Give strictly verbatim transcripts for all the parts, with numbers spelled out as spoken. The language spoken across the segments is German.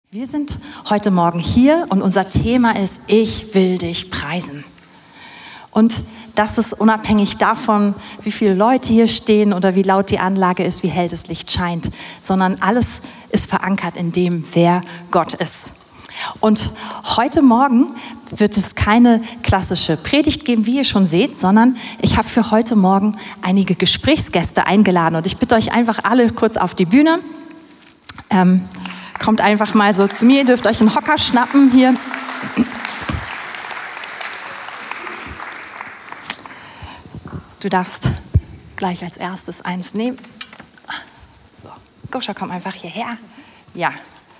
Wir sind heute Morgen hier und unser Thema ist, ich will dich preisen. Und das ist unabhängig davon, wie viele Leute hier stehen oder wie laut die Anlage ist, wie hell das Licht scheint, sondern alles ist verankert in dem, wer Gott ist. Und heute Morgen wird es keine klassische Predigt geben, wie ihr schon seht, sondern ich habe für heute Morgen einige Gesprächsgäste eingeladen. Und ich bitte euch einfach alle kurz auf die Bühne. Ähm, kommt einfach mal so zu mir, ihr dürft euch einen Hocker schnappen hier. Du darfst gleich als erstes eins nehmen. So, Goscha, komm einfach hierher. Ja.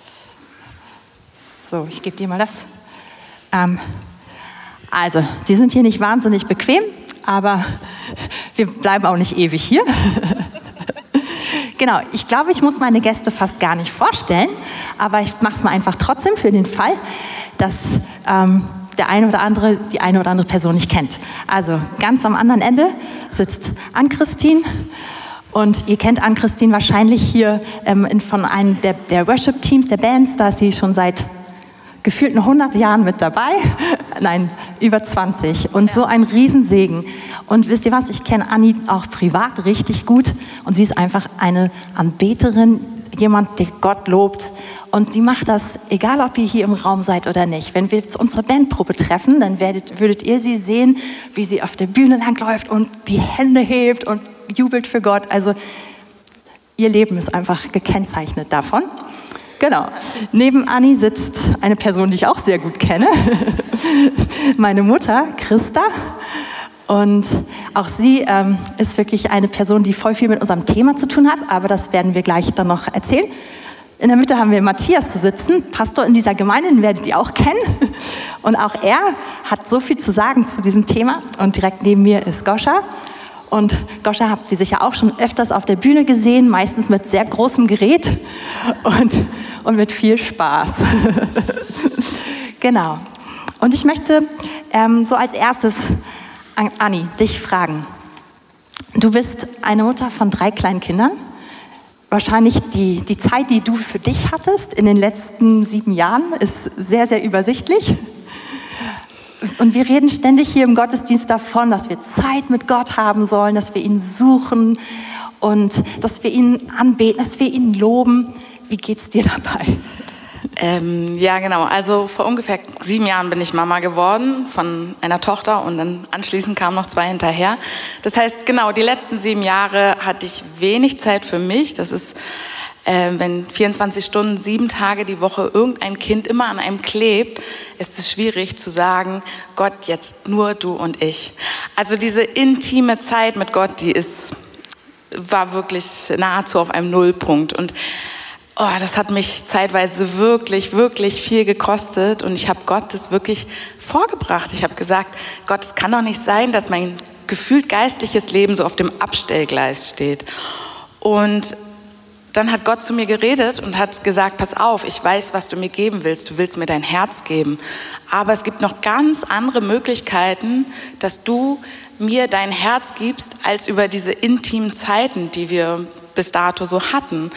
So, ich gebe dir mal das. Ähm, also, die sind hier nicht wahnsinnig bequem, aber wir bleiben auch nicht ewig hier. Genau, ich glaube, ich muss meine Gäste fast gar nicht vorstellen, aber ich mache es mal einfach trotzdem für den Fall, dass ähm, der eine oder andere die eine oder andere Person nicht kennt. Also ganz am anderen Ende sitzt Ann-Christine und ihr kennt Ann-Christine wahrscheinlich hier ähm, in, von einem der, der Worship-Teams, der Bands, da ist sie schon seit gefühlten hundert Jahren mit dabei. Nein, über zwanzig. Und so ein Riesensegen. Und wisst ihr was, ich kenne Anni auch privat richtig gut. Und sie ist einfach eine Anbeterin, jemand, der Gott lobt. Und die macht das, egal ob ihr hier im Raum seid oder nicht. Wenn wir zu unserer Bandprobe treffen, dann werdet, würdet ihr sie sehen, wie sie auf der Bühne langläuft und die Hände hebt und jubelt für Gott. Also ihr Leben ist einfach gekennzeichnet davon. Genau. Neben Anni sitzt eine Person, die ich auch sehr gut kenne. Meine Mutter, Christa. Und auch sie ähm, ist wirklich eine Person, die voll viel mit unserem Thema zu tun hat. Aber das werden wir gleich dann noch erzählen. In der Mitte haben wir Matthias zu sitzen, Pastor in dieser Gemeinde, den werdet ihr auch kennen. Und auch er hat so viel zu sagen zu diesem Thema. Und direkt neben mir ist Goscha. Und Goscha habt ihr sicher auch schon öfters auf der Bühne gesehen, meistens mit sehr großem Gerät und, und mit viel Spaß. Genau. Und ich möchte ähm, so als erstes, Anni, dich fragen. Du bist eine Mutter von drei kleinen Kindern. Wahrscheinlich die, die Zeit, die du für dich hattest in den letzten sieben Jahren, ist sehr, sehr übersichtlich. Und wir reden ständig hier im Gottesdienst davon, dass wir Zeit mit Gott haben sollen, dass wir ihn suchen und dass wir ihn anbeten, dass wir ihn loben. Wie geht's dir dabei? Ähm, ja, genau. Also vor ungefähr sieben Jahren bin ich Mama geworden von einer Tochter und dann anschließend kamen noch zwei hinterher. Das heißt, genau, die letzten sieben Jahre hatte ich wenig Zeit für mich. Das ist, äh, wenn vierundzwanzig Stunden, sieben Tage die Woche irgendein Kind immer an einem klebt, ist es schwierig zu sagen, Gott, jetzt nur du und ich. Also diese intime Zeit mit Gott, die ist, war wirklich nahezu auf einem Nullpunkt. Und oh, das hat mich zeitweise wirklich, wirklich viel gekostet. Und ich habe Gott das wirklich vorgebracht. Ich habe gesagt, Gott, es kann doch nicht sein, dass mein gefühlt geistliches Leben so auf dem Abstellgleis steht. Und dann hat Gott zu mir geredet und hat gesagt, pass auf, ich weiß, was du mir geben willst. Du willst mir dein Herz geben. Aber es gibt noch ganz andere Möglichkeiten, dass du mir dein Herz gibst, als über diese intimen Zeiten, die wir bis dato so hatten.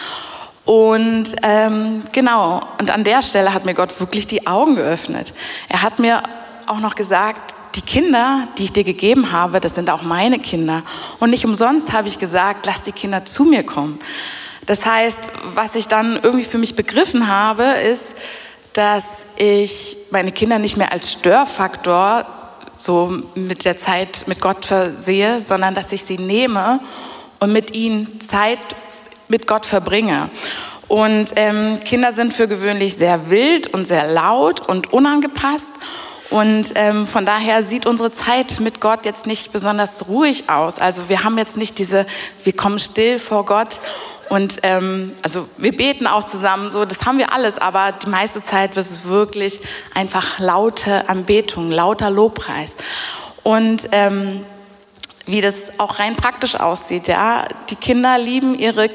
Und ähm, genau, und an der Stelle hat mir Gott wirklich die Augen geöffnet. Er hat mir auch noch gesagt, die Kinder, die ich dir gegeben habe, das sind auch meine Kinder. Und nicht umsonst habe ich gesagt, lass die Kinder zu mir kommen. Das heißt, was ich dann irgendwie für mich begriffen habe, ist, dass ich meine Kinder nicht mehr als Störfaktor so mit der Zeit mit Gott versehe, sondern dass ich sie nehme und mit ihnen Zeit mit Gott verbringe. Und ähm, Kinder sind für gewöhnlich sehr wild und sehr laut und unangepasst. Und ähm, von daher sieht unsere Zeit mit Gott jetzt nicht besonders ruhig aus. Also wir haben jetzt nicht diese, wir kommen still vor Gott und ähm, also wir beten auch zusammen, so das haben wir alles, aber die meiste Zeit ist es wirklich einfach laute Anbetung, lauter Lobpreis. Und ähm, wie das auch rein praktisch aussieht, ja, die Kinder lieben ihre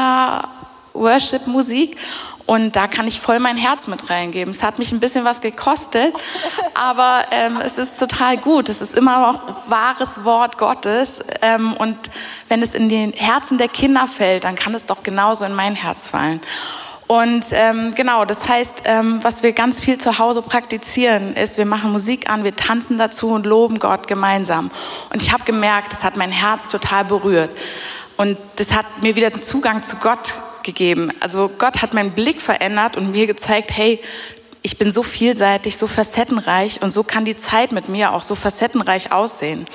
Kinder-Worship-Musik. Und da kann ich voll mein Herz mit reingeben. Es hat mich ein bisschen was gekostet, aber ähm, es ist total gut. Es ist immer noch wahres Wort Gottes. Ähm, und wenn es in den Herzen der Kinder fällt, dann kann es doch genauso in mein Herz fallen. Und ähm, genau, das heißt, ähm, was wir ganz viel zu Hause praktizieren, ist, wir machen Musik an, wir tanzen dazu und loben Gott gemeinsam. Und ich habe gemerkt, das hat mein Herz total berührt. Und das hat mir wieder den Zugang zu Gott gegeben. Also Gott hat meinen Blick verändert und mir gezeigt, hey, ich bin so vielseitig, so facettenreich und so kann die Zeit mit mir auch so facettenreich aussehen.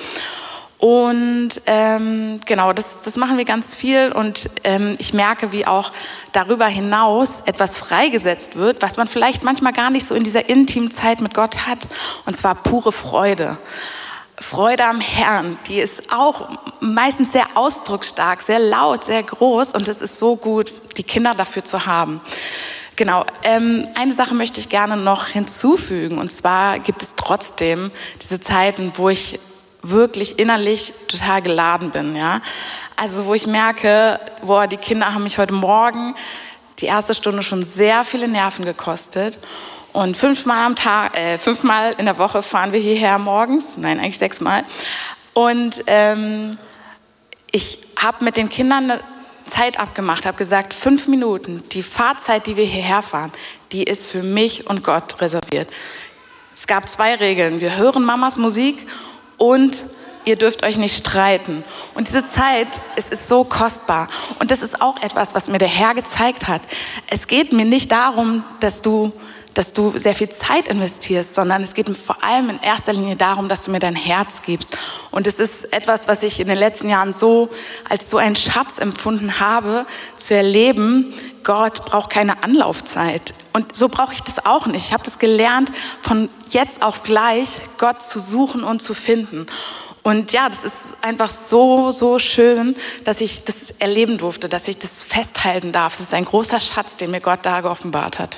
Und ähm, genau, das, das machen wir ganz viel und ähm, ich merke, wie auch darüber hinaus etwas freigesetzt wird, was man vielleicht manchmal gar nicht so in dieser intimen Zeit mit Gott hat, und zwar pure Freude. Freude am Herrn, die ist auch meistens sehr ausdrucksstark, sehr laut, sehr groß und es ist so gut, die Kinder dafür zu haben. Genau, ähm, eine Sache möchte ich gerne noch hinzufügen, und zwar gibt es trotzdem diese Zeiten, wo ich wirklich innerlich total geladen bin, ja. Also wo ich merke, boah, die Kinder haben mich heute Morgen die erste Stunde schon sehr viele Nerven gekostet und fünfmal am Tag, äh, fünfmal in der Woche fahren wir hierher morgens, nein, eigentlich sechsmal. Und ähm, ich habe mit den Kindern eine Zeit abgemacht, habe gesagt, fünf Minuten, die Fahrzeit, die wir hierher fahren, die ist für mich und Gott reserviert. Es gab zwei Regeln, wir hören Mamas Musik und ihr dürft euch nicht streiten. Und diese Zeit, es ist so kostbar. Und das ist auch etwas, was mir der Herr gezeigt hat. Es geht mir nicht darum, dass du, dass du sehr viel Zeit investierst, sondern es geht mir vor allem in erster Linie darum, dass du mir dein Herz gibst. Und es ist etwas, was ich in den letzten Jahren so als so einen Schatz empfunden habe, zu erleben, Gott braucht keine Anlaufzeit. Und so brauche ich das auch nicht. Ich habe das gelernt, von jetzt auf gleich Gott zu suchen und zu finden. Und ja, das ist einfach so, so schön, dass ich das erleben durfte, dass ich das festhalten darf. Das ist ein großer Schatz, den mir Gott da geoffenbart hat.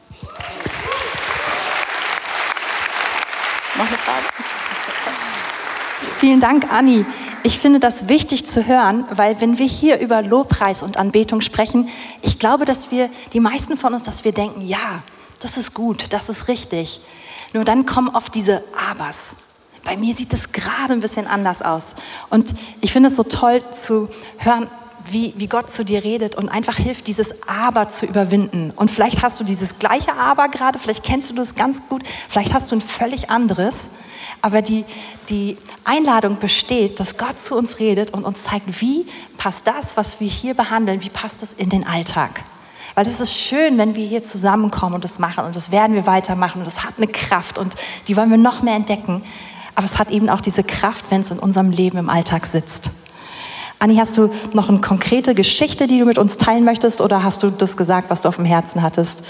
Noch eine Frage? Vielen Dank, Anni. Ich finde das wichtig zu hören, weil wenn wir hier über Lobpreis und Anbetung sprechen, ich glaube, dass wir, die meisten von uns, dass wir denken, ja, das ist gut, das ist richtig. Nur dann kommen oft diese Abers. Bei mir sieht es gerade ein bisschen anders aus. Und ich finde es so toll zu hören, wie, wie Gott zu dir redet und einfach hilft, dieses Aber zu überwinden. Und vielleicht hast du dieses gleiche Aber gerade, vielleicht kennst du das ganz gut, vielleicht hast du ein völlig anderes. Aber die, die Einladung besteht, dass Gott zu uns redet und uns zeigt, wie passt das, was wir hier behandeln, wie passt das in den Alltag. Weil es ist schön, wenn wir hier zusammenkommen und das machen und das werden wir weitermachen und das hat eine Kraft und die wollen wir noch mehr entdecken. Aber es hat eben auch diese Kraft, wenn es in unserem Leben im Alltag sitzt. Anni, hast du noch eine konkrete Geschichte, die du mit uns teilen möchtest oder hast du das gesagt, was du auf dem Herzen hattest?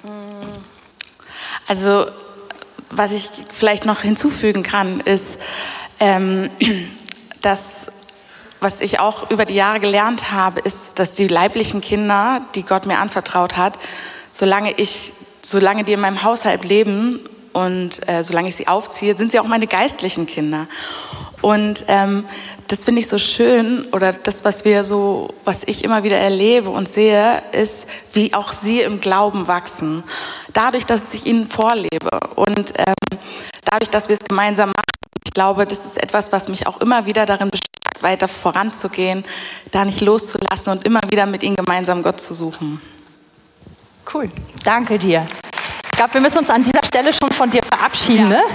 Also was ich vielleicht noch hinzufügen kann, ist, ähm, dass, was ich auch über die Jahre gelernt habe, ist, dass die leiblichen Kinder, die Gott mir anvertraut hat, solange ich, solange die in meinem Haushalt leben und äh, solange ich sie aufziehe, sind sie auch meine geistlichen Kinder. Und ähm, das finde ich so schön, oder das, was wir so, was ich immer wieder erlebe und sehe, ist, wie auch sie im Glauben wachsen. Dadurch, dass ich ihnen vorlebe und ähm, dadurch, dass wir es gemeinsam machen. Ich glaube, das ist etwas, was mich auch immer wieder darin bestärkt, weiter voranzugehen, da nicht loszulassen und immer wieder mit ihnen gemeinsam Gott zu suchen. Cool, danke dir. Ich glaube, wir müssen uns an dieser Stelle schon von dir verabschieden. Ja. Ne?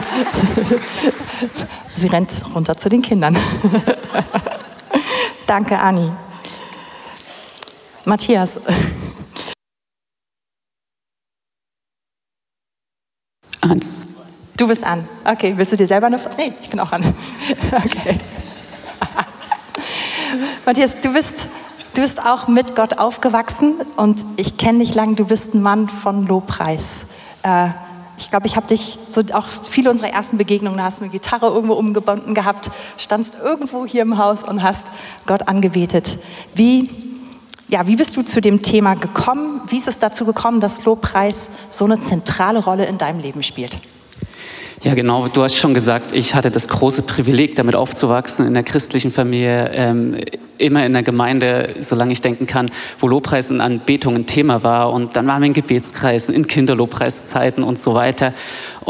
Sie rennt runter zu den Kindern. Danke, Anni. Matthias. Eins. Du bist an. Okay, willst du dir selber eine Frage? Nee, ich bin auch an. Okay. Matthias, du bist, du bist auch mit Gott aufgewachsen und ich kenne dich lang, du bist ein Mann von Lobpreis. Äh, ich glaube, ich habe dich, so auch viele unserer ersten Begegnungen, da hast du eine Gitarre irgendwo umgebunden gehabt, standst irgendwo hier im Haus und hast Gott angebetet. Wie, ja, wie bist du zu dem Thema gekommen? Wie ist es dazu gekommen, dass Lobpreis so eine zentrale Rolle in deinem Leben spielt? Ja, genau. Du hast schon gesagt, ich hatte das große Privileg, damit aufzuwachsen, in der christlichen Familie, ähm, immer in der Gemeinde, solange ich denken kann, wo Lobpreis und Anbetung ein Thema war. Und dann waren wir in Gebetskreisen, in Kinderlobpreiszeiten und so weiter. Und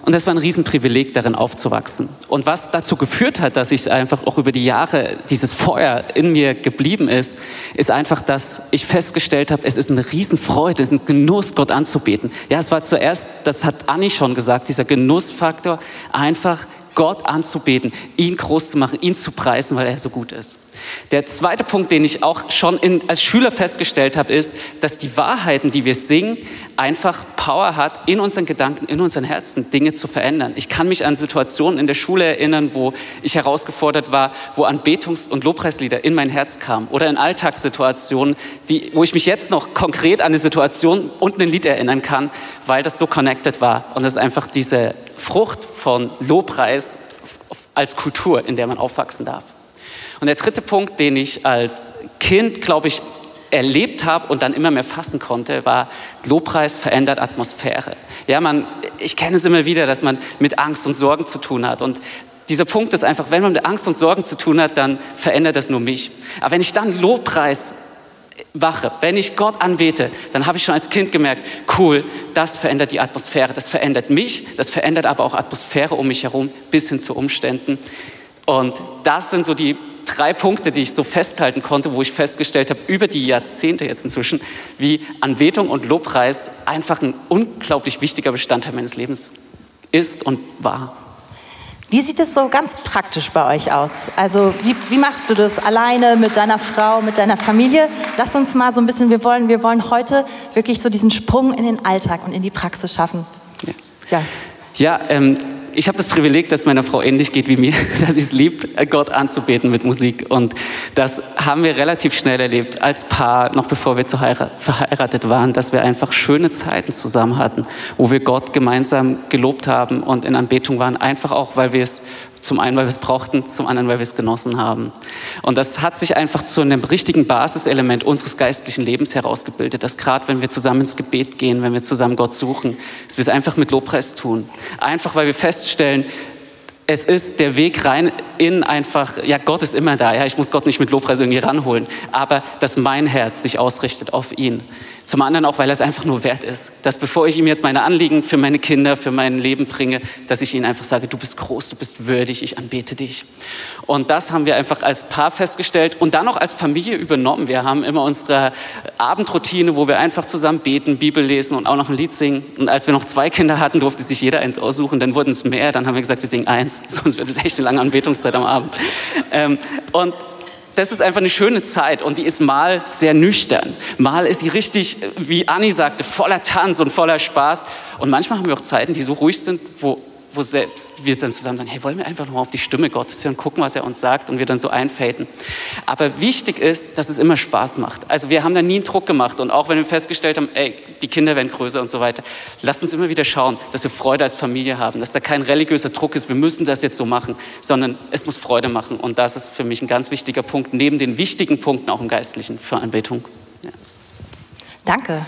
Und das war ein Riesenprivileg, darin aufzuwachsen. Und was dazu geführt hat, dass ich einfach auch über die Jahre dieses Feuer in mir geblieben ist, ist einfach, dass ich festgestellt habe, es ist eine Riesenfreude, ein Genuss, Gott anzubeten. Ja, es war zuerst, das hat Anni schon gesagt, dieser Genussfaktor, einfach Gott anzubeten, ihn groß zu machen, ihn zu preisen, weil er so gut ist. Der zweite Punkt, den ich auch schon in, als Schüler festgestellt habe, ist, dass die Wahrheiten, die wir singen, einfach Power hat, in unseren Gedanken, in unseren Herzen Dinge zu verändern. Ich kann mich an Situationen in der Schule erinnern, wo ich herausgefordert war, wo Anbetungs- und Lobpreislieder in mein Herz kamen. Oder in Alltagssituationen, die, wo ich mich jetzt noch konkret an eine Situation und ein Lied erinnern kann, weil das so connected war. Und das ist einfach diese Frucht von Lobpreis als Kultur, in der man aufwachsen darf. Und der dritte Punkt, den ich als Kind, glaube ich, erlebt habe und dann immer mehr fassen konnte, war, Lobpreis verändert Atmosphäre. Ja, man, ich kenne es immer wieder, dass man mit Angst und Sorgen zu tun hat. Und dieser Punkt ist einfach, wenn man mit Angst und Sorgen zu tun hat, dann verändert das nur mich. Aber wenn ich dann Lobpreis wache, wenn ich Gott anbete, dann habe ich schon als Kind gemerkt, cool, das verändert die Atmosphäre, das verändert mich, das verändert aber auch Atmosphäre um mich herum, bis hin zu Umständen. Und das sind so die drei Punkte, die ich so festhalten konnte, wo ich festgestellt habe, über die Jahrzehnte jetzt inzwischen, wie Anbetung und Lobpreis einfach ein unglaublich wichtiger Bestandteil meines Lebens ist und war. Wie sieht es so ganz praktisch bei euch aus? Also wie, wie machst du das alleine, mit deiner Frau, mit deiner Familie? Lass uns mal so ein bisschen, wir wollen, wir wollen heute wirklich so diesen Sprung in den Alltag und in die Praxis schaffen. Ja, ja. ja ähm, ich habe das Privileg, dass meiner Frau ähnlich geht wie mir, dass sie es liebt, Gott anzubeten mit Musik. Und das haben wir relativ schnell erlebt als Paar, noch bevor wir zu heirat- verheiratet waren, dass wir einfach schöne Zeiten zusammen hatten, wo wir Gott gemeinsam gelobt haben und in Anbetung waren, einfach auch, weil wir es zum einen, weil wir es brauchten, zum anderen, weil wir es genossen haben. Und das hat sich einfach zu einem richtigen Basiselement unseres geistlichen Lebens herausgebildet, dass gerade wenn wir zusammen ins Gebet gehen, wenn wir zusammen Gott suchen, dass wir es einfach mit Lobpreis tun. Einfach, weil wir feststellen, es ist der Weg rein in einfach, ja, Gott ist immer da, ja, ich muss Gott nicht mit Lobpreis irgendwie ranholen, aber dass mein Herz sich ausrichtet auf ihn. Zum anderen auch, weil er es einfach nur wert ist, dass bevor ich ihm jetzt meine Anliegen für meine Kinder, für mein Leben bringe, dass ich ihm einfach sage, du bist groß, du bist würdig, ich anbete dich. Und das haben wir einfach als Paar festgestellt und dann auch als Familie übernommen. Wir haben immer unsere Abendroutine, wo wir einfach zusammen beten, Bibel lesen und auch noch ein Lied singen. Und als wir noch zwei Kinder hatten, durfte sich jeder eins aussuchen, dann wurden es mehr, dann haben wir gesagt, wir singen eins, sonst wird es echt eine lange Anbetungszeit am Abend. Ähm, und das ist einfach eine schöne Zeit und die ist mal sehr nüchtern. Mal ist sie richtig, wie Anni sagte, voller Tanz und voller Spaß. Und manchmal haben wir auch Zeiten, die so ruhig sind, wo, wo selbst wir dann zusammen sagen, hey, wollen wir einfach noch mal auf die Stimme Gottes hören, gucken, was er uns sagt und wir dann so einfaden. Aber wichtig ist, dass es immer Spaß macht. Also wir haben da nie einen Druck gemacht und auch wenn wir festgestellt haben, ey, die Kinder werden größer und so weiter, lasst uns immer wieder schauen, dass wir Freude als Familie haben, dass da kein religiöser Druck ist, wir müssen das jetzt so machen, sondern es muss Freude machen und das ist für mich ein ganz wichtiger Punkt, neben den wichtigen Punkten auch im Geistlichen für Anbetung. Ja. Danke.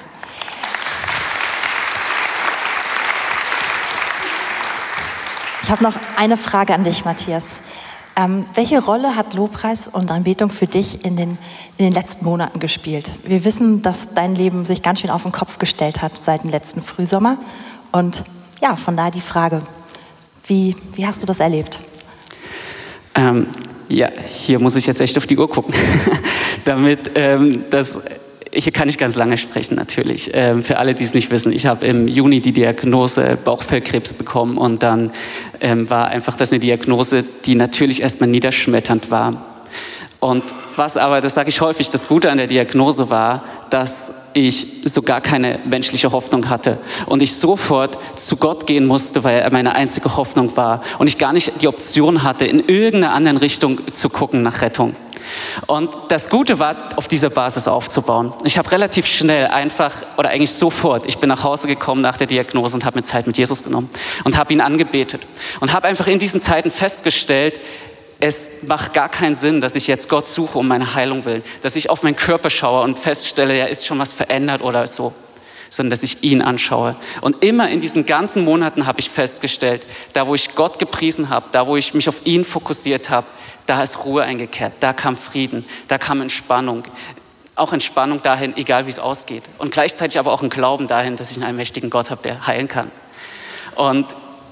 Ich habe noch eine Frage an dich, Matthias. Ähm, welche Rolle hat Lobpreis und Anbetung für dich in den, in den letzten Monaten gespielt? Wir wissen, dass dein Leben sich ganz schön auf den Kopf gestellt hat seit dem letzten Frühsommer. Und ja, von daher die Frage, wie, wie hast du das erlebt? Ähm, ja, hier muss ich jetzt echt auf die Uhr gucken, damit ähm, das... Hier kann ich ganz lange sprechen natürlich. Ähm, für alle, die es nicht wissen, ich habe im Juni die Diagnose Bauchfellkrebs bekommen und dann ähm, war einfach das eine Diagnose, die natürlich erstmal niederschmetternd war. Und was aber, das sage ich häufig, das Gute an der Diagnose war, dass ich so gar keine menschliche Hoffnung hatte und ich sofort zu Gott gehen musste, weil er meine einzige Hoffnung war und ich gar nicht die Option hatte, in irgendeiner anderen Richtung zu gucken nach Rettung. Und das Gute war, auf dieser Basis aufzubauen. Ich habe relativ schnell einfach, oder eigentlich sofort, ich bin nach Hause gekommen nach der Diagnose und habe mir Zeit mit Jesus genommen und habe ihn angebetet und habe einfach in diesen Zeiten festgestellt, es macht gar keinen Sinn, dass ich jetzt Gott suche um meine Heilung willen, dass ich auf meinen Körper schaue und feststelle, ja, ist schon was verändert oder so, sondern dass ich ihn anschaue. Und immer in diesen ganzen Monaten habe ich festgestellt, da wo ich Gott gepriesen habe, da wo ich mich auf ihn fokussiert habe, da ist Ruhe eingekehrt, da kam Frieden, da kam Entspannung. Auch Entspannung dahin, egal wie es ausgeht. Und gleichzeitig aber auch ein Glauben dahin, dass ich einen allmächtigen Gott habe, der heilen kann. Und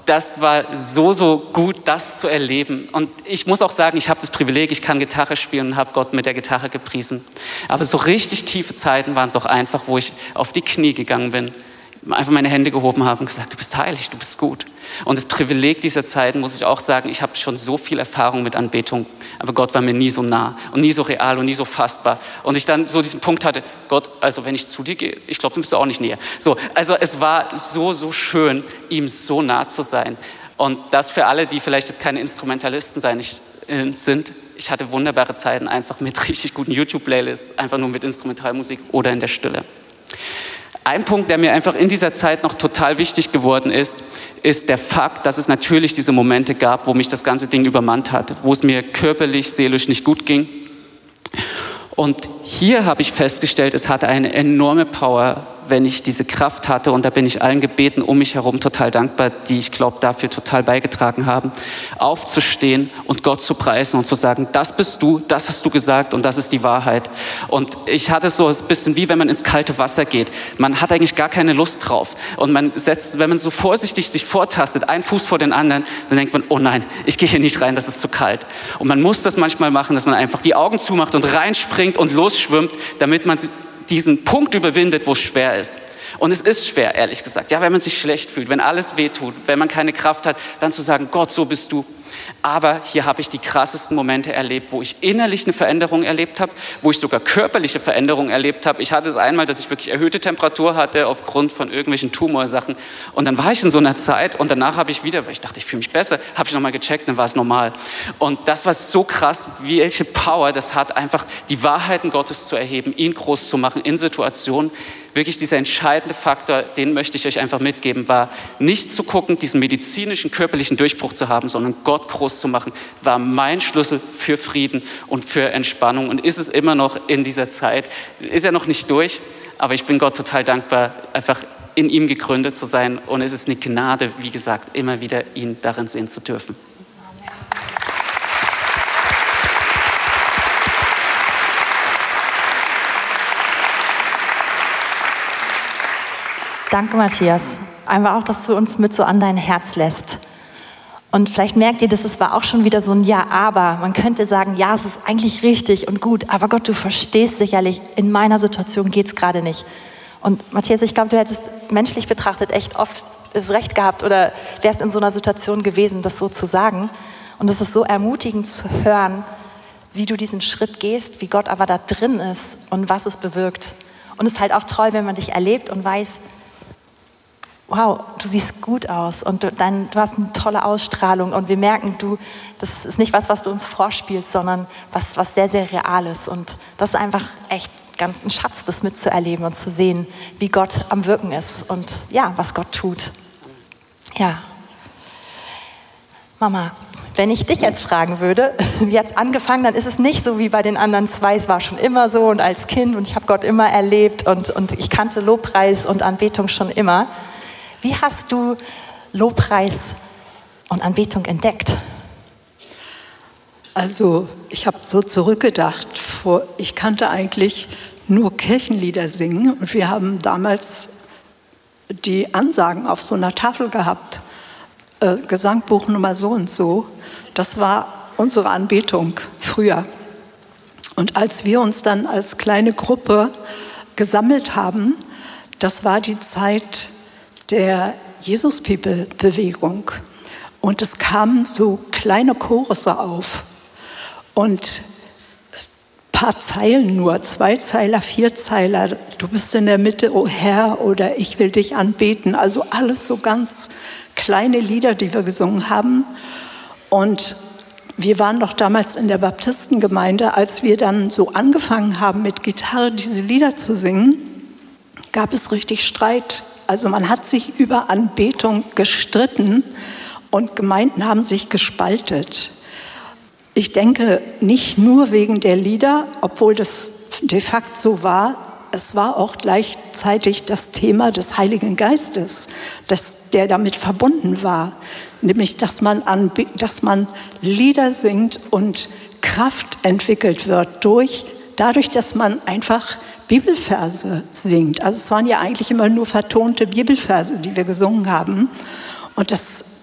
das war so, so gut, das zu erleben. Und ich muss auch sagen, ich habe das Privileg, ich kann Gitarre spielen und habe Gott mit der Gitarre gepriesen. Aber so richtig tiefe Zeiten waren es auch einfach, wo ich auf die Knie gegangen bin, einfach meine Hände gehoben habe und gesagt, du bist heilig, du bist gut. Und das Privileg dieser Zeiten, muss ich auch sagen, ich habe schon so viel Erfahrung mit Anbetung, aber Gott war mir nie so nah und nie so real und nie so fassbar. Und ich dann so diesen Punkt hatte, Gott, also wenn ich zu dir gehe, ich glaube, du bist auch nicht näher. So, also es war so, so schön, ihm so nah zu sein. Und das für alle, die vielleicht jetzt keine Instrumentalisten sein, ich, äh, sind, ich hatte wunderbare Zeiten einfach mit richtig guten YouTube-Playlists, einfach nur mit Instrumentalmusik oder in der Stille. Ein Punkt, der mir einfach in dieser Zeit noch total wichtig geworden ist, ist der Fakt, dass es natürlich diese Momente gab, wo mich das ganze Ding übermannt hat, wo es mir körperlich, seelisch nicht gut ging. Und hier habe ich festgestellt, es hatte eine enorme Power, wenn ich diese Kraft hatte, und da bin ich allen Gebeten um mich herum total dankbar, die ich glaube dafür total beigetragen haben, aufzustehen und Gott zu preisen und zu sagen, das bist du, das hast du gesagt und das ist die Wahrheit. Und ich hatte so ein bisschen wie wenn man ins kalte Wasser geht. Man hat eigentlich gar keine Lust drauf und man setzt, wenn man so vorsichtig sich vortastet, einen Fuß vor den anderen, dann denkt man, oh nein, ich gehe hier nicht rein, das ist zu kalt. Und man muss das manchmal machen, dass man einfach die Augen zumacht und reinspringt und losschwimmt, damit man diesen Punkt überwindet, wo es schwer ist. Und es ist schwer, ehrlich gesagt. Ja, wenn man sich schlecht fühlt, wenn alles wehtut, wenn man keine Kraft hat, dann zu sagen, Gott, so bist du. Aber hier habe ich die krassesten Momente erlebt, wo ich innerlich eine Veränderung erlebt habe, wo ich sogar körperliche Veränderungen erlebt habe. Ich hatte es einmal, dass ich wirklich erhöhte Temperatur hatte aufgrund von irgendwelchen Tumorsachen. Und dann war ich in so einer Zeit und danach habe ich wieder, weil ich dachte, ich fühle mich besser, habe ich nochmal gecheckt, dann war es normal. Und das war so krass, welche Power das hat, einfach die Wahrheiten Gottes zu erheben, ihn groß zu machen in Situationen. Wirklich dieser entscheidende Faktor, den möchte ich euch einfach mitgeben, war nicht zu gucken, diesen medizinischen, körperlichen Durchbruch zu haben, sondern Gott groß zu machen, war mein Schlüssel für Frieden und für Entspannung und ist es immer noch in dieser Zeit. Ist ja noch nicht durch, aber ich bin Gott total dankbar, einfach in ihm gegründet zu sein und es ist eine Gnade, wie gesagt, immer wieder ihn darin sehen zu dürfen. Danke, Matthias. Einfach auch, dass du uns mit so an dein Herz lässt. Und vielleicht merkt ihr, das war auch schon wieder so ein Ja, aber. Man könnte sagen, ja, es ist eigentlich richtig und gut, aber Gott, du verstehst sicherlich, in meiner Situation geht es gerade nicht. Und Matthias, ich glaube, du hättest menschlich betrachtet echt oft das Recht gehabt oder wärst in so einer Situation gewesen, das so zu sagen. Und es ist so ermutigend zu hören, wie du diesen Schritt gehst, wie Gott aber da drin ist und was es bewirkt. Und es ist halt auch toll, wenn man dich erlebt und weiß, wow, du siehst gut aus und du, dein, du hast eine tolle Ausstrahlung und wir merken, du, das ist nicht was, was du uns vorspielst, sondern was, was sehr, sehr real ist. Und das ist einfach echt ganz ein Schatz, das mitzuerleben und zu sehen, wie Gott am Wirken ist und ja, was Gott tut. Ja. Mama, wenn ich dich jetzt fragen würde, wie hat's angefangen, dann ist es nicht so wie bei den anderen zwei, es war schon immer so und als Kind und ich habe Gott immer erlebt und, und ich kannte Lobpreis und Anbetung schon immer. Wie hast du Lobpreis und Anbetung entdeckt? Also ich habe so zurückgedacht, vor, ich kannte eigentlich nur Kirchenlieder singen und wir haben damals die Ansagen auf so einer Tafel gehabt, äh, Gesangbuch Nummer so und so, das war unsere Anbetung früher. Und als wir uns dann als kleine Gruppe gesammelt haben, das war die Zeit der Jesus-People-Bewegung. Und es kamen so kleine Chorusse auf. Und ein paar Zeilen nur, zwei Zeiler, vier Zeiler. Du bist in der Mitte, o Herr, oder ich will dich anbeten. Also alles so ganz kleine Lieder, die wir gesungen haben. Und wir waren doch damals in der Baptistengemeinde, als wir dann so angefangen haben, mit Gitarre diese Lieder zu singen, gab es richtig Streit. Also man hat sich über Anbetung gestritten und Gemeinden haben sich gespaltet. Ich denke, nicht nur wegen der Lieder, obwohl das de facto so war, es war auch gleichzeitig das Thema des Heiligen Geistes, das, der damit verbunden war. Nämlich, dass man, anbe- dass man Lieder singt und Kraft entwickelt wird durch, dadurch, dass man einfach Bibelverse singt. Also es waren ja eigentlich immer nur vertonte Bibelverse, die wir gesungen haben. Und das,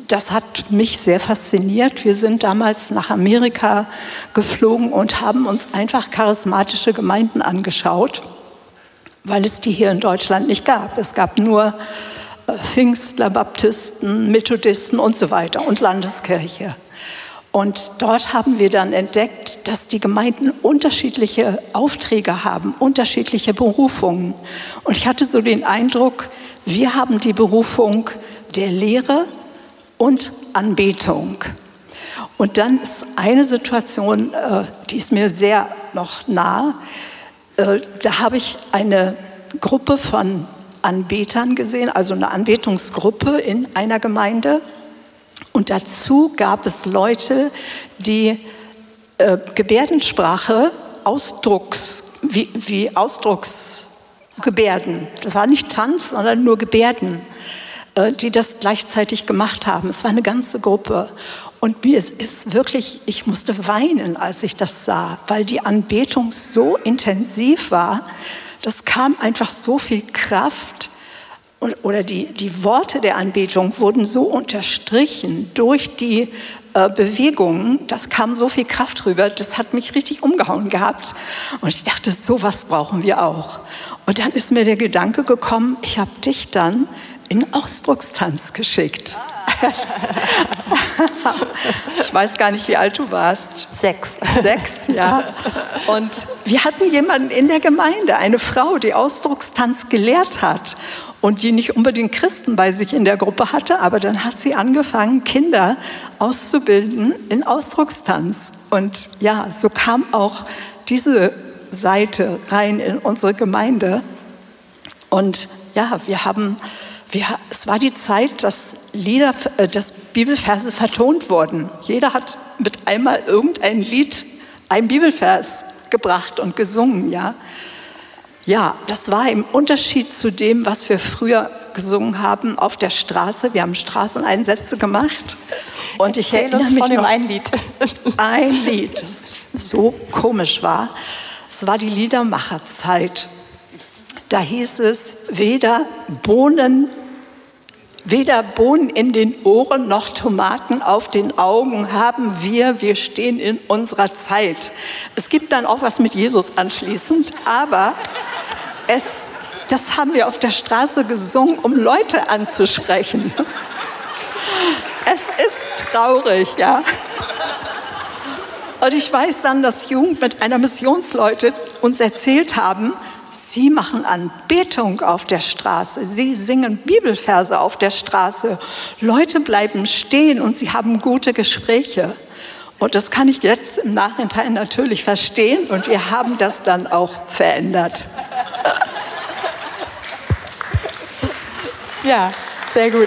das hat mich sehr fasziniert. Wir sind damals nach Amerika geflogen und haben uns einfach charismatische Gemeinden angeschaut, weil es die hier in Deutschland nicht gab. Es gab nur Pfingstler, Baptisten, Methodisten und so weiter und Landeskirche. Und dort haben wir dann entdeckt, dass die Gemeinden unterschiedliche Aufträge haben, unterschiedliche Berufungen. Und ich hatte so den Eindruck, wir haben die Berufung der Lehre und Anbetung. Und dann ist eine Situation, die ist mir sehr noch nah. Da habe ich eine Gruppe von Anbetern gesehen, also eine Anbetungsgruppe in einer Gemeinde. Und dazu gab es Leute, die äh, Gebärdensprache, Ausdrucks, wie, wie Ausdrucksgebärden, das war nicht Tanz, sondern nur Gebärden, äh, die das gleichzeitig gemacht haben. Es war eine ganze Gruppe. Und mir ist wirklich, ich musste weinen, als ich das sah, weil die Anbetung so intensiv war. Das kam einfach so viel Kraft, oder die, die Worte der Anbetung wurden so unterstrichen durch die äh, Bewegungen, das kam so viel Kraft rüber, das hat mich richtig umgehauen gehabt. Und ich dachte, sowas brauchen wir auch. Und dann ist mir der Gedanke gekommen, ich habe dich dann in Ausdruckstanz geschickt. Ich weiß gar nicht, wie alt du warst. Sechs. Sechs, ja. Und wir hatten jemanden in der Gemeinde, eine Frau, die Ausdruckstanz gelehrt hat und die nicht unbedingt Christen bei sich in der Gruppe hatte, aber dann hat sie angefangen, Kinder auszubilden in Ausdruckstanz. Und ja, so kam auch diese Seite rein in unsere Gemeinde. Und ja, wir haben... Wir, es war die Zeit, dass Lieder, dass Bibelverse vertont wurden. Jeder hat mit einmal irgendein Lied, ein Bibelvers gebracht und gesungen. Ja, ja, das war im Unterschied zu dem, was wir früher gesungen haben auf der Straße. Wir haben Straßeneinsätze gemacht. Und ich Erzähl erinnere uns mich von dem noch, ein Lied. Ein Lied, das so komisch war. Es war die Liedermacherzeit. Da hieß es, weder Bohnen Weder Bohnen in den Ohren noch Tomaten auf den Augen haben wir, wir stehen in unserer Zeit. Es gibt dann auch was mit Jesus anschließend, aber es, das haben wir auf der Straße gesungen, um Leute anzusprechen. Es ist traurig, ja. Und ich weiß dann, dass Jugend mit einer Missionsleute uns erzählt haben, sie machen Anbetung auf der Straße, sie singen Bibelverse auf der Straße, Leute bleiben stehen und sie haben gute Gespräche. Und das kann ich jetzt im Nachhinein natürlich verstehen und wir haben das dann auch verändert. Ja, sehr gut.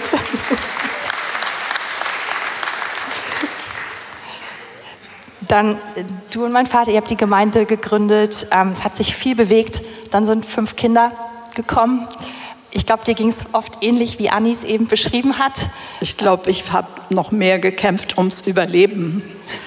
Dann, du und mein Vater, ihr habt die Gemeinde gegründet, ähm, es hat sich viel bewegt, dann sind fünf Kinder gekommen. Ich glaube, dir ging es oft ähnlich, wie Anni es eben beschrieben hat. Ich glaube, ich habe noch mehr gekämpft ums Überleben.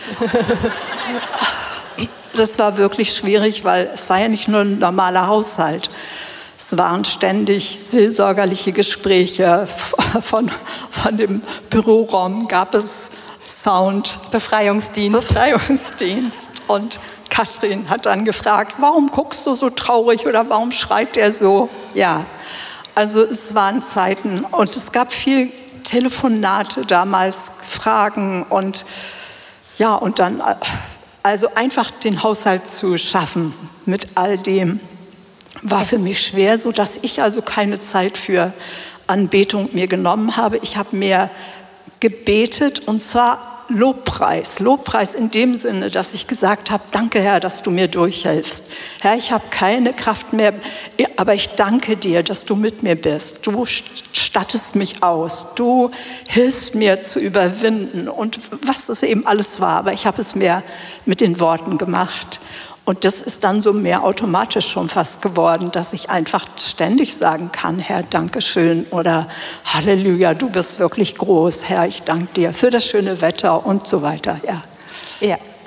Das war wirklich schwierig, weil es war ja nicht nur ein normaler Haushalt. Es waren ständig seelsorgerliche Gespräche. Von, von dem Büroraum gab es Sound. Befreiungsdienst. Befreiungsdienst. Und Katrin hat dann gefragt, warum guckst du so traurig oder warum schreit der so? Ja, also es waren Zeiten und es gab viel Telefonate damals, Fragen und ja, und dann also einfach den Haushalt zu schaffen mit all dem war für mich schwer, so dass ich also keine Zeit für Anbetung mir genommen habe. Ich habe mehr gebetet und zwar Lobpreis. Lobpreis in dem Sinne, dass ich gesagt habe, danke Herr, dass du mir durchhelfst. Herr, ich habe keine Kraft mehr, aber ich danke dir, dass du mit mir bist. Du stattest mich aus. Du hilfst mir zu überwinden und was es eben alles war. Aber ich habe es mehr mit den Worten gemacht. Und das ist dann so mehr automatisch schon fast geworden, dass ich einfach ständig sagen kann, Herr, danke schön oder Halleluja, du bist wirklich groß, Herr, ich danke dir für das schöne Wetter und so weiter. Ja, ja.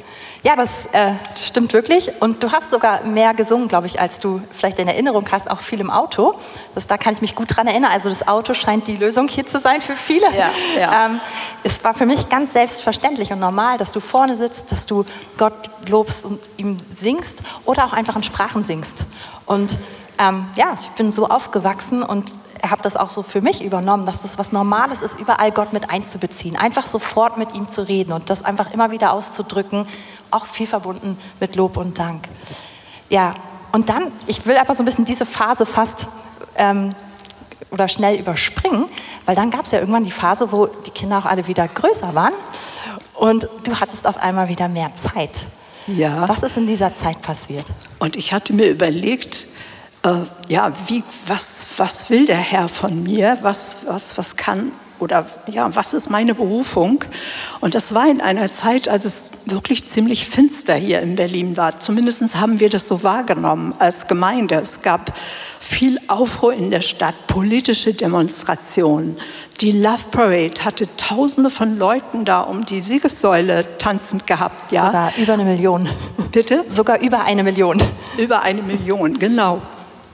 Ja, das äh, stimmt wirklich. Und du hast sogar mehr gesungen, glaube ich, als du vielleicht in Erinnerung hast, auch viel im Auto. Das, da kann ich mich gut dran erinnern. Also das Auto scheint die Lösung hier zu sein für viele. Ja, ja. Ähm, es war für mich ganz selbstverständlich und normal, dass du vorne sitzt, dass du Gott lobst und ihm singst oder auch einfach in Sprachen singst. Und ähm, ja, ich bin so aufgewachsen und habe das auch so für mich übernommen, dass das was Normales ist, überall Gott mit einzubeziehen. Einfach sofort mit ihm zu reden und das einfach immer wieder auszudrücken, auch viel verbunden mit Lob und Dank. Ja, und dann, ich will aber so ein bisschen diese Phase fast ähm, oder schnell überspringen, weil dann gab es ja irgendwann die Phase, wo die Kinder auch alle wieder größer waren und du hattest auf einmal wieder mehr Zeit. Ja. Was ist in dieser Zeit passiert? Und ich hatte mir überlegt, äh, ja, wie, was, was will der Herr von mir? Was, was, was kann oder ja, was ist meine Berufung? Und das war in einer Zeit, als es wirklich ziemlich finster hier in Berlin war. Zumindest haben wir das so wahrgenommen als Gemeinde. Es gab viel Aufruhr in der Stadt, politische Demonstrationen. Die Love Parade hatte Tausende von Leuten da um die Siegessäule tanzend gehabt. Ja? Sogar über eine Million. Bitte? Sogar über eine Million. Über eine Million, genau.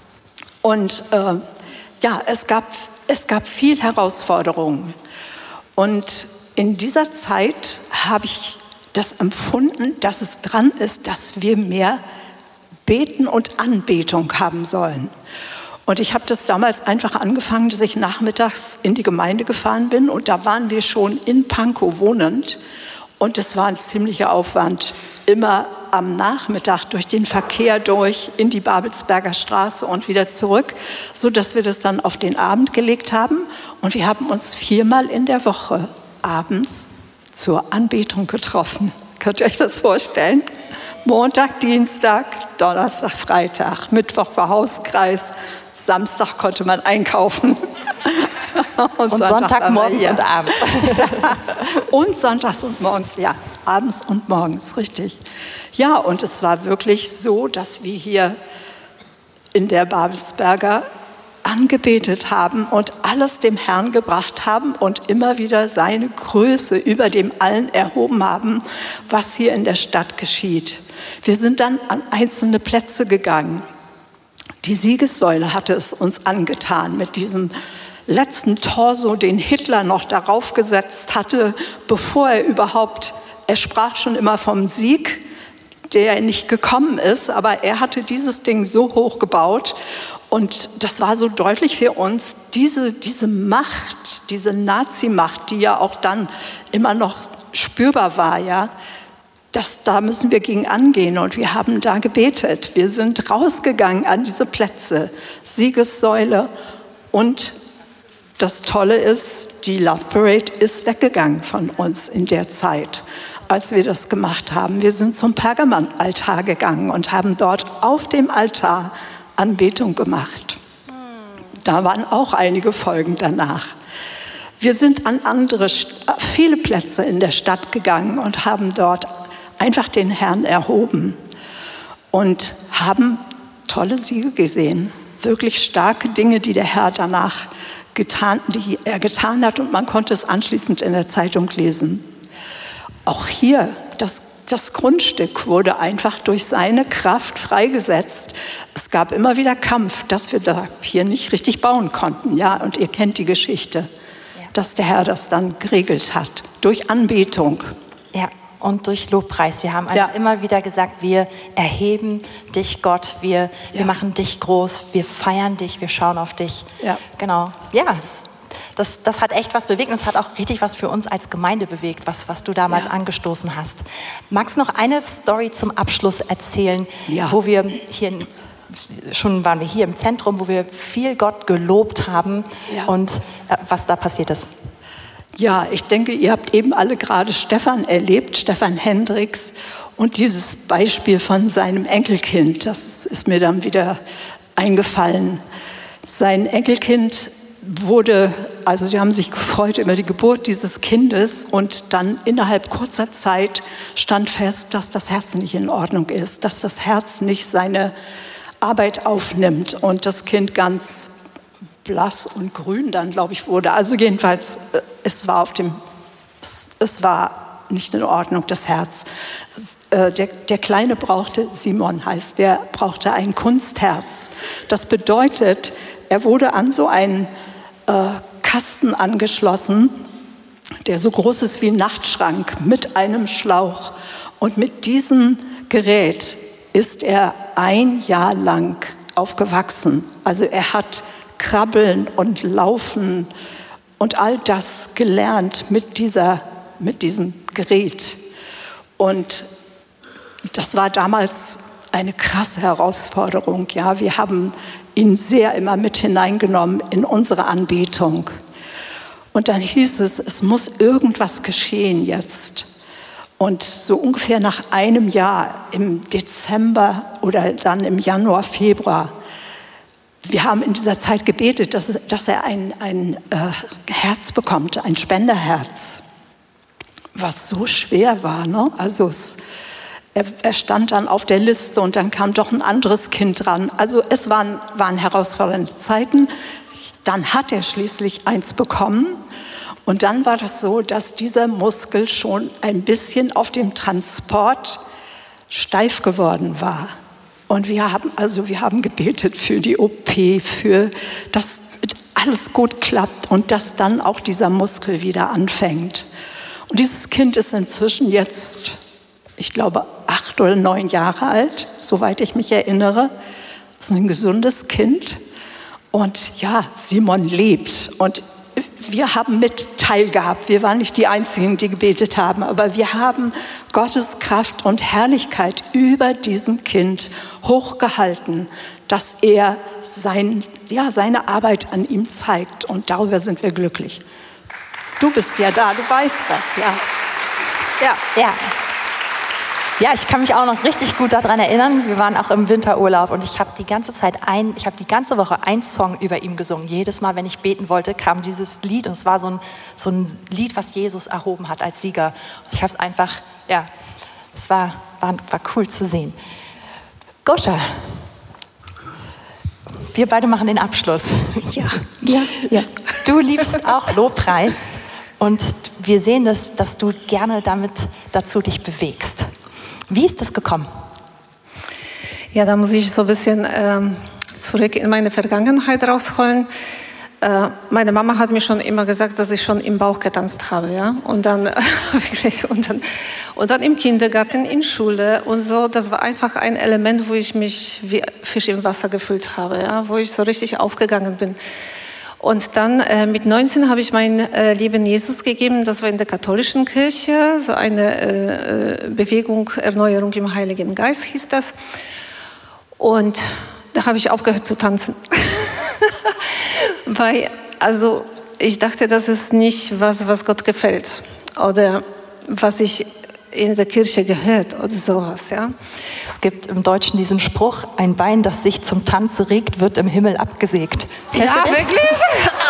Und äh, ja, es gab, es gab viel Herausforderungen. Und in dieser Zeit habe ich das empfunden, dass es dran ist, dass wir mehr Beten und Anbetung haben sollen. Und ich habe das damals einfach angefangen, dass ich nachmittags in die Gemeinde gefahren bin. Und da waren wir schon in Pankow wohnend. Und es war ein ziemlicher Aufwand, immer am Nachmittag durch den Verkehr durch in die Babelsberger Straße und wieder zurück, sodass wir das dann auf den Abend gelegt haben. Und wir haben uns viermal in der Woche abends zur Anbetung getroffen. Könnt ihr euch das vorstellen? Montag, Dienstag, Donnerstag, Freitag. Mittwoch war Hauskreis, Samstag konnte man einkaufen. Und, und Sonntag, Sonntag morgens und abends. Und sonntags und morgens, ja, abends und morgens, richtig. Ja, und es war wirklich so, dass wir hier in der Babelsberger angebetet haben und alles dem Herrn gebracht haben und immer wieder seine Größe über dem allen erhoben haben, was hier in der Stadt geschieht. Wir sind dann an einzelne Plätze gegangen. Die Siegessäule hatte es uns angetan mit diesem letzten Torso, den Hitler noch darauf gesetzt hatte, bevor er überhaupt, er sprach schon immer vom Sieg, der nicht gekommen ist, aber er hatte dieses Ding so hoch gebaut und das war so deutlich für uns, diese, diese Macht, diese Nazi-Macht, die ja auch dann immer noch spürbar war, ja, das, da müssen wir gegen angehen und wir haben da gebetet. Wir sind rausgegangen an diese Plätze, Siegessäule und das Tolle ist, die Love Parade ist weggegangen von uns in der Zeit, als wir das gemacht haben. Wir sind zum Pergamonaltar gegangen und haben dort auf dem Altar Anbetung gemacht. Da waren auch einige Folgen danach. Wir sind an andere, viele Plätze in der Stadt gegangen und haben dort einfach den Herrn erhoben und haben tolle Siege gesehen. Wirklich starke Dinge, die der Herr danach getan, die er getan hat und man konnte es anschließend in der Zeitung lesen. Auch hier, das, das Grundstück wurde einfach durch seine Kraft freigesetzt. Es gab immer wieder Kampf, dass wir da hier nicht richtig bauen konnten. Ja, und ihr kennt die Geschichte, ja, dass der Herr das dann geregelt hat, durch Anbetung. Ja. Und durch Lobpreis. Wir haben einfach ja. immer wieder gesagt, wir erheben dich, Gott, wir, ja. wir machen dich groß, wir feiern dich, wir schauen auf dich. Ja. Genau. Ja, das, das hat echt was bewegt und es hat auch richtig was für uns als Gemeinde bewegt, was, was du damals ja. angestoßen hast. Magst du noch eine Story zum Abschluss erzählen, ja. wo wir hier, schon waren wir hier im Zentrum, wo wir viel Gott gelobt haben ja. und äh, was da passiert ist? Ja, ich denke, ihr habt eben alle gerade Stefan erlebt, Stefan Hendricks und dieses Beispiel von seinem Enkelkind, das ist mir dann wieder eingefallen. Sein Enkelkind wurde, also sie haben sich gefreut über die Geburt dieses Kindes und dann innerhalb kurzer Zeit stand fest, dass das Herz nicht in Ordnung ist, dass das Herz nicht seine Arbeit aufnimmt und das Kind ganz blass und grün dann, glaube ich, wurde. Also jedenfalls, es war auf dem, es, es war nicht in Ordnung, das Herz. äh, der, der Kleine brauchte, Simon heißt, der brauchte ein Kunstherz. Das bedeutet, er wurde an so einen äh, Kasten angeschlossen, der so groß ist wie ein Nachtschrank, mit einem Schlauch. Und mit diesem Gerät ist er ein Jahr lang aufgewachsen. Also er hat Krabbeln und Laufen und all das gelernt mit, dieser, mit diesem Gerät. Und das war damals eine krasse Herausforderung. Ja, wir haben ihn sehr immer mit hineingenommen in unsere Anbetung. Und dann hieß es, es muss irgendwas geschehen jetzt. Und so ungefähr nach einem Jahr, im Dezember oder dann im Januar, Februar, wir haben in dieser Zeit gebetet, dass, dass er ein, ein äh, Herz bekommt, ein Spenderherz, was so schwer war. Ne? Also es, er, er stand dann auf der Liste und dann kam doch ein anderes Kind dran. Also es waren, waren herausfordernde Zeiten. Dann hat er schließlich eins bekommen. Und dann war das so, dass dieser Muskel schon ein bisschen auf dem Transport steif geworden war. Und wir haben, also wir haben gebetet für die O P, für dass alles gut klappt und dass dann auch dieser Muskel wieder anfängt. Und dieses Kind ist inzwischen jetzt, ich glaube, acht oder neun Jahre alt, soweit ich mich erinnere. Das ist ein gesundes Kind. Und ja, Simon lebt. Und wir haben mit teilgehabt. Wir waren nicht die Einzigen, die gebetet haben, aber wir haben Gottes Kraft und Herrlichkeit über diesem Kind hochgehalten, dass er sein, ja, seine Arbeit an ihm zeigt. Und darüber sind wir glücklich. Du bist ja da, du weißt das, ja. Ja, ja. Ja, ich kann mich auch noch richtig gut daran erinnern. Wir waren auch im Winterurlaub und ich habe die ganze Zeit ein, ich habe die ganze Woche einen Song über ihm gesungen. Jedes Mal, wenn ich beten wollte, kam dieses Lied und es war so ein, so ein Lied, was Jesus erhoben hat als Sieger. Und ich habe es einfach, ja, es war, war, war cool zu sehen. Goscha, wir beide machen den Abschluss. Ja, ja, ja. Du liebst auch Lobpreis und wir sehen, dass, dass du gerne damit dazu dich bewegst. Wie ist das gekommen? Ja, da muss ich so ein bisschen ähm, zurück in meine Vergangenheit rausholen. Äh, meine Mama hat mir schon immer gesagt, dass ich schon im Bauch getanzt habe, ja. Und dann äh, wirklich und dann, und dann im Kindergarten, in Schule und so. Das war einfach ein Element, wo ich mich wie Fisch im Wasser gefühlt habe, ja, wo ich so richtig aufgegangen bin. Und dann äh, mit neunzehn habe ich mein äh, Leben Jesus gegeben. Das war in der katholischen Kirche, so eine äh, Bewegung, Erneuerung im Heiligen Geist hieß das. Und da habe ich aufgehört zu tanzen. Weil, also ich dachte, das ist nicht was, was Gott gefällt oder was ich in der Kirche gehört oder sowas, ja. Es gibt im Deutschen diesen Spruch, ein Bein, das sich zum Tanze regt, wird im Himmel abgesägt. Kennst ja, wirklich?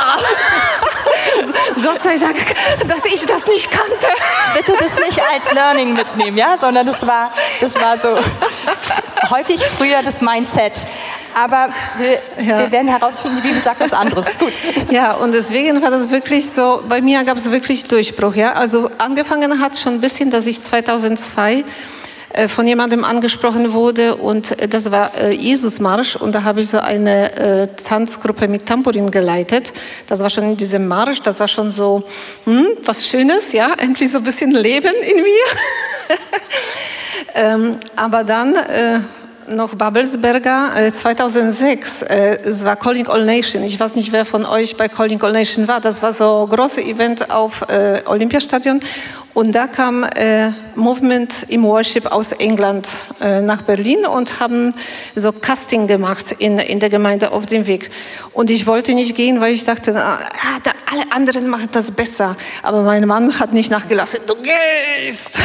Gott sei Dank, dass ich das nicht kannte. Bitte das nicht als Learning mitnehmen, ja, sondern das war, das war so häufig früher das Mindset. Aber wir, ja. wir werden herausfinden, die Bibel sagt was anderes. Gut. Ja, und deswegen war das wirklich so, bei mir gab es wirklich Durchbruch. Ja? Also angefangen hat schon ein bisschen, dass ich zweitausendzwei äh, von jemandem angesprochen wurde und äh, das war äh, Jesusmarsch und da habe ich so eine äh, Tanzgruppe mit Tambourin geleitet. Das war schon in diesem Marsch, das war schon so, hm, was Schönes, ja, endlich so ein bisschen Leben in mir. ähm, aber dann... Äh, noch Babelsberger, äh, zweitausendsechs, äh, es war Calling All Nation. Ich weiß nicht, wer von euch bei Calling All Nation war. Das war so ein großes Event auf äh, Olympiastadion. Und da kam äh, Movement im Worship aus England äh, nach Berlin und haben so Casting gemacht in, in der Gemeinde auf dem Weg. Und ich wollte nicht gehen, weil ich dachte, ah, da, alle anderen machen das besser. Aber mein Mann hat nicht nachgelassen. Du gehst!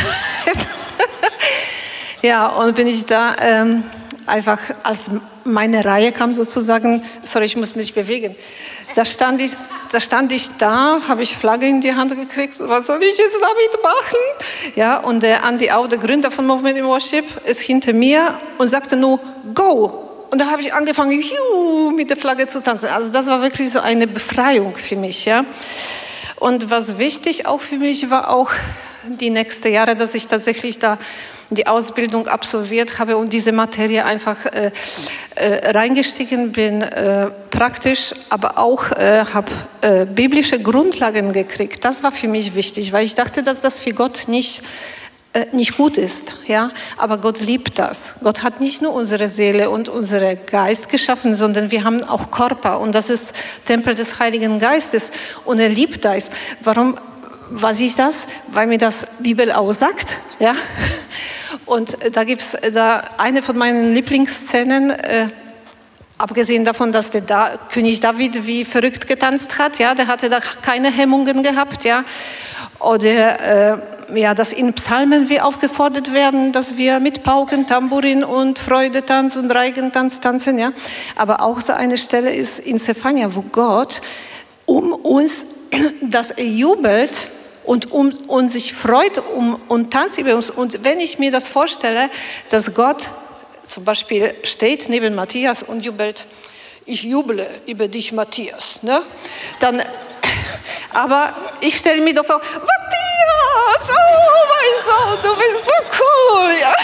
Ja, und bin ich da ähm, einfach, als meine Reihe kam sozusagen, sorry, ich muss mich bewegen, da stand ich da, stand ich da habe ich Flagge in die Hand gekriegt, was soll ich jetzt damit machen? Ja, und der Andy Au, der Gründer von Movement in Worship, ist hinter mir und sagte nur, go! Und da habe ich angefangen, juhu, mit der Flagge zu tanzen. Also das war wirklich so eine Befreiung für mich, ja. Und was wichtig auch für mich war, auch die nächsten Jahre, dass ich tatsächlich da die Ausbildung absolviert habe und diese Materie einfach äh, äh, reingestiegen bin, äh, praktisch, aber auch äh, habe äh, biblische Grundlagen gekriegt. Das war für mich wichtig, weil ich dachte, dass das für Gott nicht nicht gut ist, ja, aber Gott liebt das. Gott hat nicht nur unsere Seele und unseren Geist geschaffen, sondern wir haben auch Körper und das ist Tempel des Heiligen Geistes und er liebt das. Warum weiß ich das? Weil mir das Bibel auch sagt, ja. Und da gibt's da eine von meinen Lieblingsszenen, äh, abgesehen davon, dass der da, König David wie verrückt getanzt hat, ja, der hatte da keine Hemmungen gehabt, ja. Oder äh, ja, dass in Psalmen wir aufgefordert werden, dass wir mit Pauken, Tambourin und Freudetanz und Reigentanz tanzen, ja. Aber auch so eine Stelle ist in Zephania, wo Gott um uns, dass er jubelt und um und sich freut um und tanzt über uns. Und wenn ich mir das vorstelle, dass Gott zum Beispiel steht neben Matthias und jubelt, ich juble über dich, Matthias, ne? Dann aber ich stelle mir doch vor, Matthias, oh mein Sohn, du bist so cool. Ja,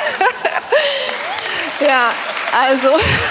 ja also.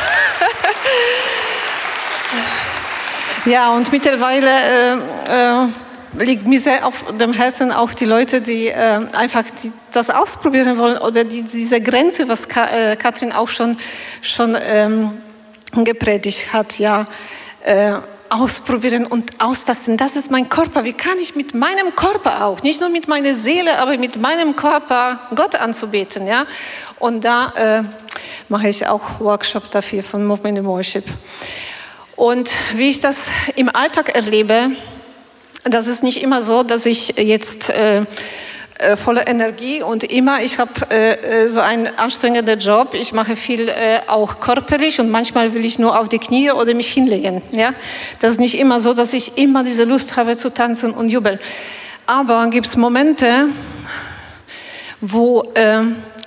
Ja, und mittlerweile äh, äh, liegt mir sehr auf dem Herzen auch die Leute, die äh, einfach die, das ausprobieren wollen oder die, diese Grenze, was Ka äh, Katrin auch schon, schon ähm, gepredigt hat, ja, äh, ausprobieren und austasten. Das ist mein Körper. Wie kann ich mit meinem Körper auch, nicht nur mit meiner Seele, aber mit meinem Körper Gott anzubeten, ja? Und da äh, mache ich auch Workshop dafür von Movement in Worship. Und wie ich das im Alltag erlebe, das ist nicht immer so, dass ich jetzt äh, äh, voller Energie und immer, ich habe äh, so einen anstrengenden Job, ich mache viel äh, auch körperlich und manchmal will ich nur auf die Knie oder mich hinlegen. Ja? Das ist nicht immer so, dass ich immer diese Lust habe zu tanzen und jubeln. Aber gibt es Momente, wo, äh,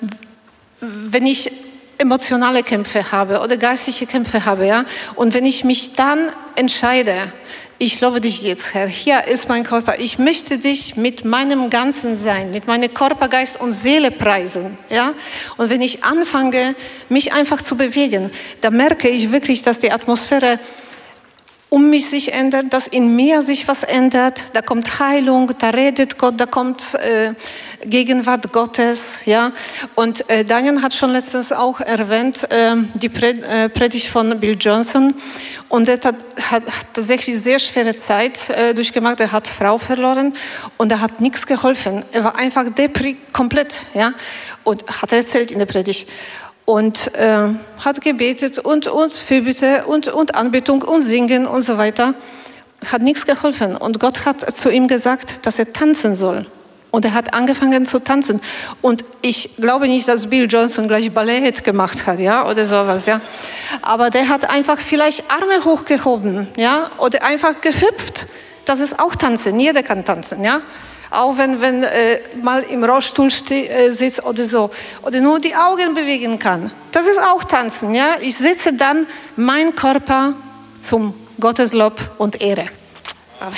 wenn ich emotionale Kämpfe habe oder geistliche Kämpfe habe, ja, und wenn ich mich dann entscheide, ich lobe dich jetzt, Herr, hier ist mein Körper, ich möchte dich mit meinem Ganzen sein, mit meinem Körper, Geist und Seele preisen, ja, und wenn ich anfange, mich einfach zu bewegen, da merke ich wirklich, dass die Atmosphäre um mich sich ändert, dass in mir sich was ändert, da kommt Heilung, da redet Gott, da kommt äh, Gegenwart Gottes, ja. Und äh, Daniel hat schon letztens auch erwähnt, äh, die Pred äh, Predigt von Bill Johnson, und er hat, hat tatsächlich sehr schwere Zeit äh, durchgemacht, er hat Frau verloren und er hat nichts geholfen, er war einfach depri komplett, ja, und hat erzählt in der Predigt. Und äh, hat gebetet und, und Fürbitte und, und Anbetung und Singen und so weiter. Hat nichts geholfen. Und Gott hat zu ihm gesagt, dass er tanzen soll. Und er hat angefangen zu tanzen. Und ich glaube nicht, dass Bill Johnson gleich Ballett gemacht hat, ja, oder sowas, ja. Aber der hat einfach vielleicht Arme hochgehoben, ja, oder einfach gehüpft. Das ist auch Tanzen. Jeder kann tanzen, ja. Auch wenn, wenn äh, mal im Rollstuhl äh, sitzt oder so. Oder nur die Augen bewegen kann. Das ist auch Tanzen, ja. Ich setze dann meinen Körper zum Gotteslob und Ehre. Amen.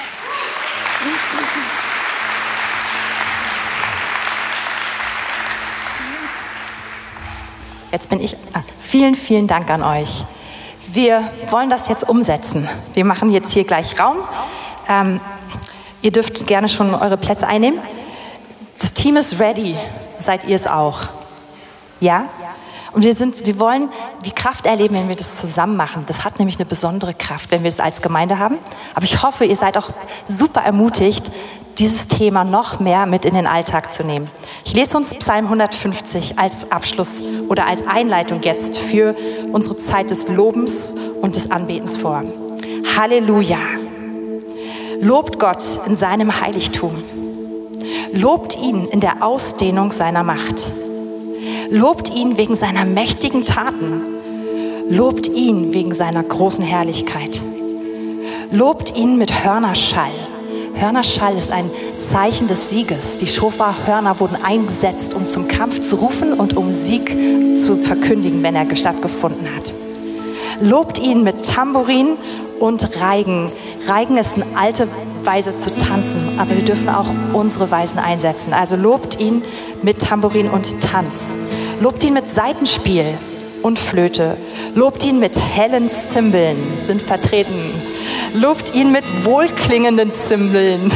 Jetzt bin ich. Ah, vielen, vielen Dank an euch. Wir wollen das jetzt umsetzen. Wir machen jetzt hier gleich Raum. Ähm, Ihr dürft gerne schon eure Plätze einnehmen. Das Team ist ready. Seid ihr es auch? Ja? Und wir, sind, wir wollen die Kraft erleben, wenn wir das zusammen machen. Das hat nämlich eine besondere Kraft, wenn wir es als Gemeinde haben. Aber ich hoffe, ihr seid auch super ermutigt, dieses Thema noch mehr mit in den Alltag zu nehmen. Ich lese uns Psalm hundertfünfzig als Abschluss oder als Einleitung jetzt für unsere Zeit des Lobens und des Anbetens vor. Halleluja! Lobt Gott in seinem Heiligtum. Lobt ihn in der Ausdehnung seiner Macht. Lobt ihn wegen seiner mächtigen Taten. Lobt ihn wegen seiner großen Herrlichkeit. Lobt ihn mit Hörnerschall. Hörnerschall ist ein Zeichen des Sieges. Die Schofar-Hörner wurden eingesetzt, um zum Kampf zu rufen und um Sieg zu verkündigen, wenn er stattgefunden hat. Lobt ihn mit Tambourin und Reigen. Reigen ist eine alte Weise zu tanzen, aber wir dürfen auch unsere Weisen einsetzen. Also lobt ihn mit Tambourin und Tanz. Lobt ihn mit Saitenspiel und Flöte. Lobt ihn mit hellen Zimbeln, sind vertreten. Lobt ihn mit wohlklingenden Zimbeln.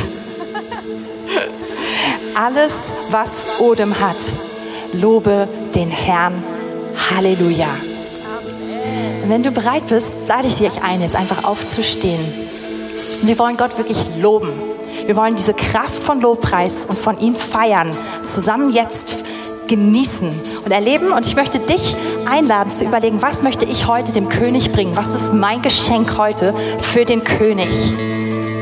Alles, was Odem hat, lobe den Herrn. Halleluja. Und wenn du bereit bist, lade ich dich ein, jetzt einfach aufzustehen. Und wir wollen Gott wirklich loben. Wir wollen diese Kraft von Lobpreis und von ihm feiern, zusammen jetzt genießen und erleben. Und ich möchte dich einladen zu überlegen, was möchte ich heute dem König bringen? Was ist mein Geschenk heute für den König?